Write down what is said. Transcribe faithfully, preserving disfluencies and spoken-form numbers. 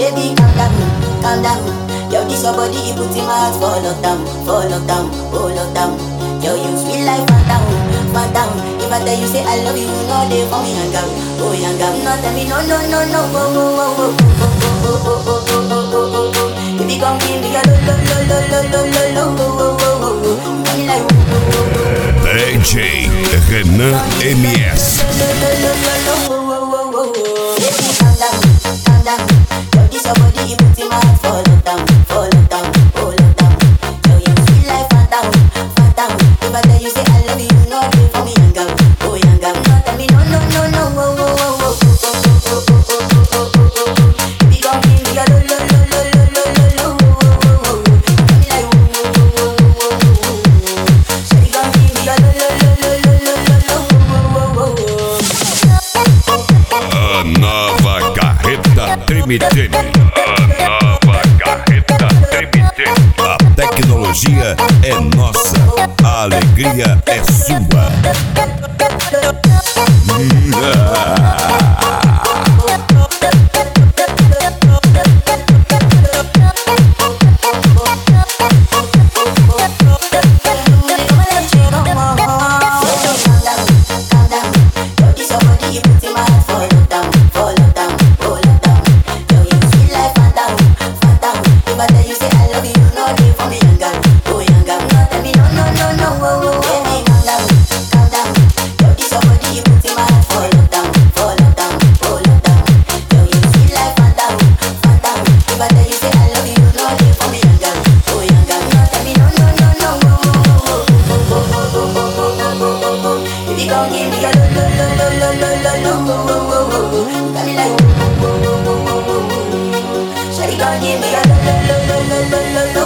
Baby, calm down, calm down. Yo, this your body, it puts in my heart for lockdown, for lockdown, oh lockdown. Yo, you sweet life, phantom, phantom. If I tell you say I love you, no day for me hang out, oh hang out. No tell me no, no, no, no, oh, oh, oh, oh, oh, oh, oh, oh, oh, oh, oh. If you come give me a lo, lo, lo, lo, lo, lo, lo, lo, oh, oh, oh, oh, oh. You got me like oh, oh, oh, oh. D J Renan M S. Baby, calm down, calm down. Yo, this your body, it puts in my heart for lockdown, for lockdown, oh lockdown. Yo, you feel like phantom, phantom. If I tell you say I love you, no day for me hang out, oh hang out. No tell me no, no, no, no, oh, oh, oh, oh, oh, oh, oh, oh, oh, oh, oh, oh. If you gon' give me a lo, lo, lo, lo, lo, lo, lo, lo, oh, oh, oh, oh. You got me like oh, oh, oh, oh, oh, oh, oh. Shawty gon' give me a lo, lo, lo, lo, lo, lo, lo, lo, oh, oh, oh, oh. A nova carreta Treme Treme. A nova carreta Treme Treme. A tecnologia é nossa, a alegria é sua. Shawty gon' give me a lo, lo, lo, lo, lo, lo, lo.